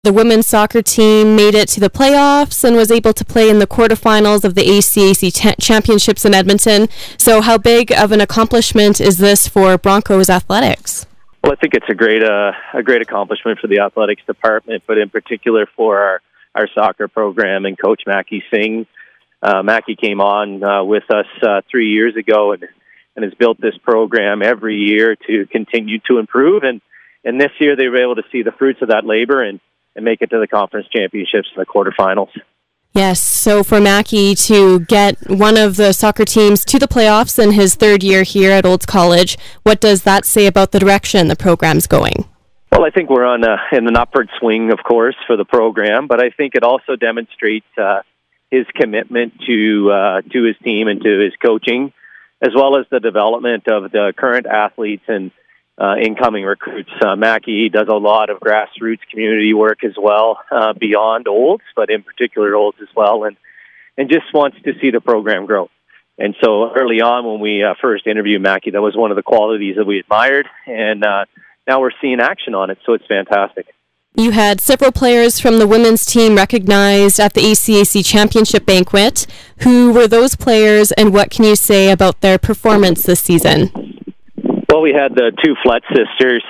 The women's soccer team made it to the playoffs and was able to play in the quarterfinals of the ACAC Championships in Edmonton. So how big of an accomplishment is this for Broncos athletics? Well, I think it's a great accomplishment for the athletics department, but in particular for our soccer program and Coach Mackie Singh. Mackie came on with us 3 years ago and has built this program every year to continue to improve. And this year they were able to see the fruits of that labor and make it to the conference championships in the quarterfinals. Yes, so for Mackie to get one of the soccer teams to the playoffs in his third year here at Olds College, what does that say about the direction the program's going? Well, I think we're in an upward swing, of course, for the program, but I think it also demonstrates his commitment to his team and to his coaching, as well as the development of the current athletes and incoming recruits. Mackie does a lot of grassroots community work as well, beyond Olds, but in particular Olds as well, and just wants to see the program grow. And so early on when we first interviewed Mackie, that was one of the qualities that we admired, and now we're seeing action on it, so it's fantastic. You had several players from the women's team recognized at the ACAC Championship Banquet. Who were those players, and what can you say about their performance this season? Well, we had the two Flett sisters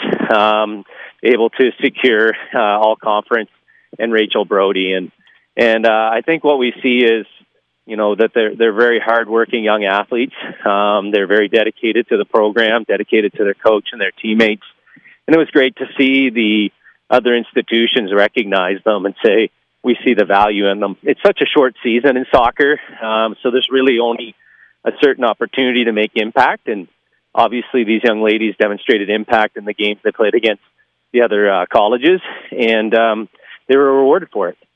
able to secure all-conference, and Rachel Brody. And I think what we see is, that they're very hard-working young athletes. They're very dedicated to the program, dedicated to their coach and their teammates. And it was great to see the other institutions recognize them and say, we see the value in them. It's such a short season in soccer, so there's really only a certain opportunity to make impact. And obviously, these young ladies demonstrated impact in the games they played against the other colleges, and they were rewarded for it.